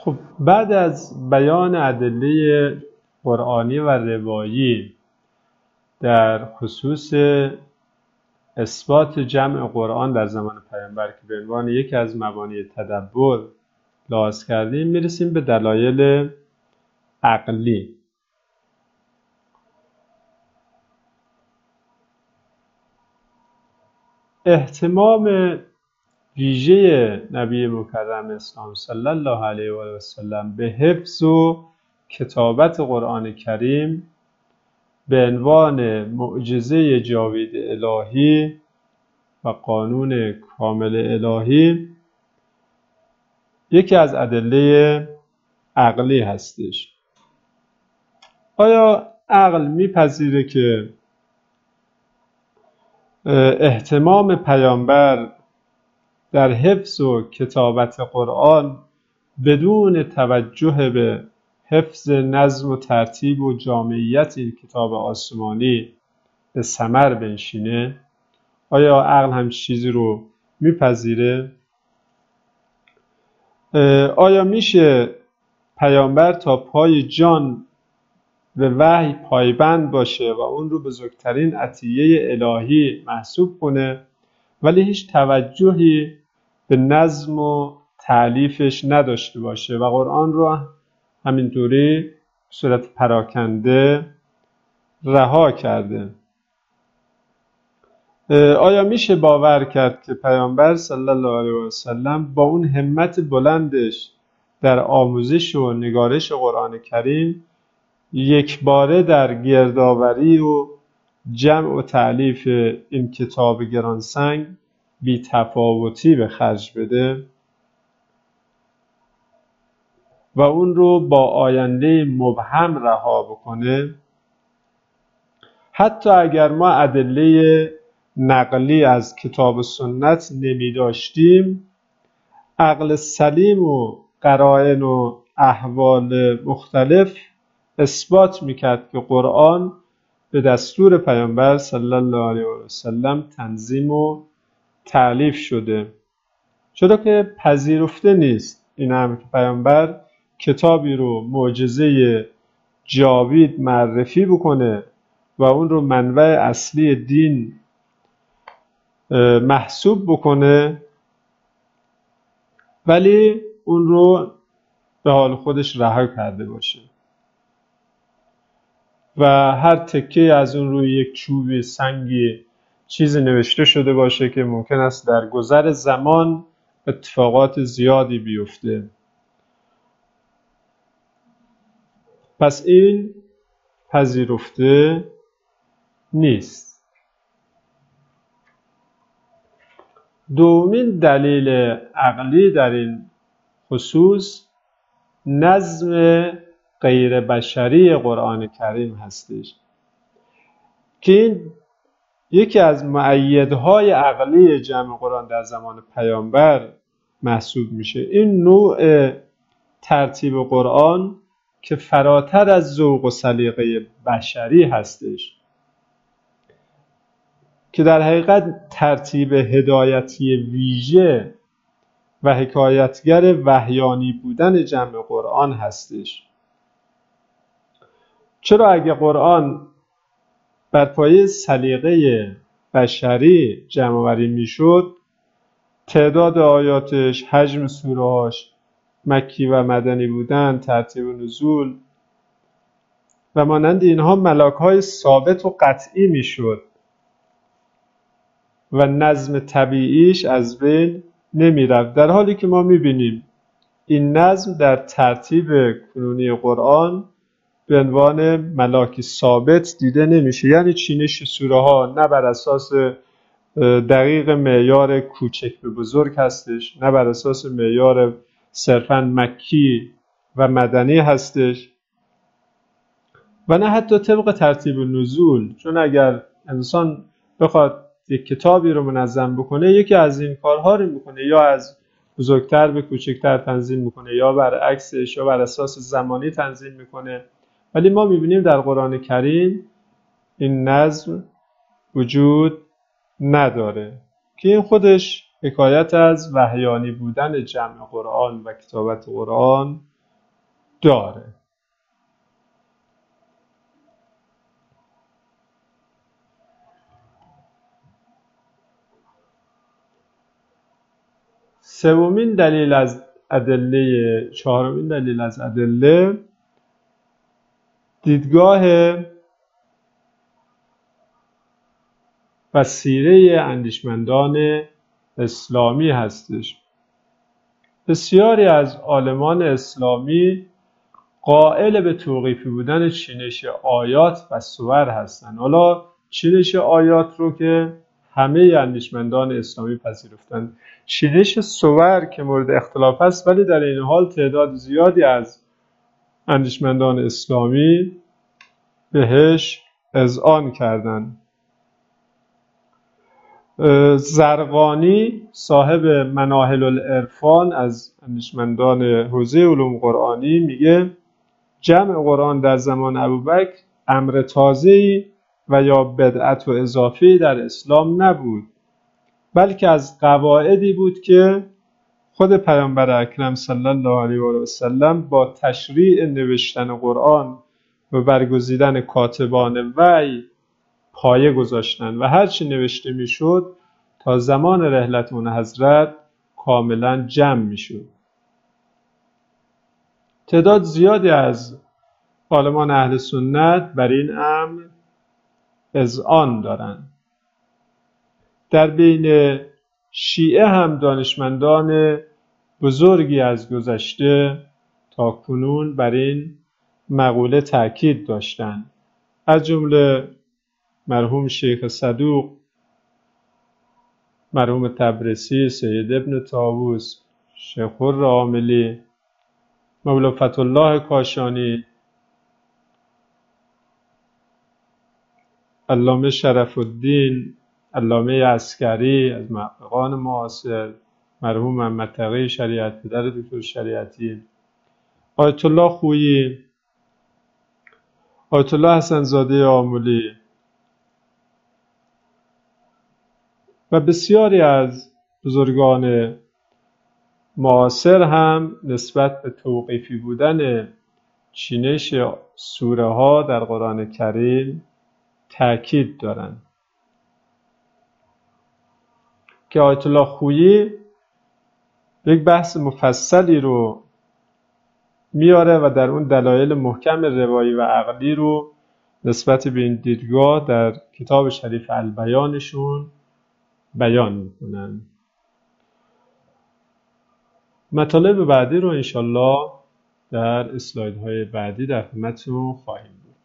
خب بعد از بیان ادله قرآنی و روایی در خصوص اثبات جمع قرآن در زمان پیامبر که به عنوان یکی از مبانی تدبر لحاظ کردیم، میرسیم به دلایل عقلی. اهتمام ویژه نبی مکرم اسلام صلی الله علیه و آله و سلم به حفظ و کتابت قرآن کریم به عنوان معجزه جاوید الهی و قانون کامل الهی یکی از ادله عقلی هستش. آیا عقل میپذیره که اهتمام پیامبر در حفظ و کتابت قرآن بدون توجه به حفظ نظم و ترتیب و جامعیت این کتاب آسمانی به ثمر بنشینه؟ آیا عقل هم چیزی رو میپذیره؟ آیا میشه پیامبر تا پای جان به وحی پایبند باشه و اون رو بزرگترین عطیه الهی محسوب کنه ولی هیچ توجهی به نظم و تألیفش نداشته باشه و قرآن رو همینطوری صورت پراکنده رها کرده؟ آیا میشه باور کرد که پیامبر صلی الله علیه و سلم با اون همت بلندش در آموزش و نگارش قرآن کریم یک باره در گردآوری و جمع و تألیف این کتاب گرانسنگ بی تفاوتی به خرج بده و اون رو با آینده مبهم رها بکنه؟ حتی اگر ما ادله نقلی از کتاب و سنت نمی داشتیم، عقل سلیم و قرائن و احوال مختلف اثبات میکرد که قرآن به دستور پیامبر صلی الله علیه و سلم تنظیم و تألیف شده، چرا که پذیرفته نیست این هم که پیامبر کتابی رو معجزه جاوید معرفی بکنه و اون رو منبع اصلی دین محسوب بکنه ولی اون رو به حال خودش رها کرده باشه و هر تکه از اون روی یک چوبی سنگی چیزی نوشته شده باشه که ممکن است در گذر زمان اتفاقات زیادی بیفته. پس این پذیرفته نیست. دومین دلیل عقلی در این خصوص نظم غیر بشری قرآن کریم هستش که این یکی از مؤیدهای عقلی جمع قرآن در زمان پیامبر محسوب میشه. این نوع ترتیب قرآن که فراتر از ذوق و سلیقه بشری هستش، که در حقیقت ترتیب هدایتی ویژه و حکایتگر وحیانی بودن جمع قرآن هستش. چرا اگه قرآن بر پایه سلیقه بشری جمع آوری میشد، تعداد آیاتش، حجم سوره‌هاش، مکی و مدنی بودن، ترتیب نزول و مانند اینها ملاک‌های ثابت و قطعی میشد و نظم طبیعیش از بین نمیرفت، در حالی که ما میبینیم این نظم در ترتیب کنونی قرآن به عنوان ملاکی ثابت دیده نمیشه. یعنی چینش سوره ها نه بر اساس دقیق معیار کوچک به بزرگ هستش، نه بر اساس معیار صرفاً مکی و مدنی هستش و نه حتی طبق ترتیب نزول. چون اگر انسان بخواد یک کتابی رو منظم بکنه، یکی از این کارها رو میکنه، یا از بزرگتر به کوچکتر تنظیم میکنه یا برعکسش، یا بر اساس زمانی تنظیم میکنه. ولی ما میبینیم در قرآن کریم این نظم وجود نداره که این خودش حکایت از وحیانی بودن جمع قرآن و کتابت قرآن داره. چهارمین دلیل از ادله دیدگاه و سیره اندیشمندان اسلامی هستش. بسیاری از عالمان اسلامی قائل به توقیفی بودن چینش آیات و سور هستند. حالا چینش آیات رو که همه اندیشمندان اسلامی پذیرفتند. چینش سور که مورد اختلاف است، ولی در این حال تعداد زیادی از اندیشمندان اسلامی بهش اذعان کردند. زرقانی صاحب مناهل العرفان از اندیشمندان حوزه علوم قرآنی میگه جمع قرآن در زمان ابوبکر امر تازه‌ای و یا بدعت و اضافی در اسلام نبود، بلکه از قواعدی بود که خود پیامبر اکرم صلی الله علیه و سلم با تشریع نوشتن قرآن و برگزیدن کاتبان وحی پایه گذاشتند و هرچی نوشته میشد تا زمان رحلت اون حضرت کاملا جمع میشد. تعداد زیادی از عالمان اهل سنت بر این امر اذعان دارند. در بین شیعه هم دانشمندان بزرگی از گذشته تا کنون بر این مقوله تاکید داشتند، از جمله مرحوم شیخ صدوق، مرحوم تبرسی، سید ابن طاووس، شیخ خر عاملی، مولا فتح الله کاشانی، علامه شرف الدین، علامه عسکری از محققان معاصر، مرحوم محمد تقی شریعت، پدر دکتر شریعتی، آیت الله خویی، آیت الله حسن زاده آملی و بسیاری از بزرگان معاصر هم نسبت به توقیفی بودن چینش سوره ها در قرآن کریم تأکید دارند که آیت الله خویی یک بحث مفصلی رو میاره و در اون دلایل محکم روایی و عقلی رو نسبت به این دیدگاه در کتاب شریف البیانشون بیان میکنن. مطالب بعدی رو انشالله در اسلایدهای بعدی در خدمتتون خواهیم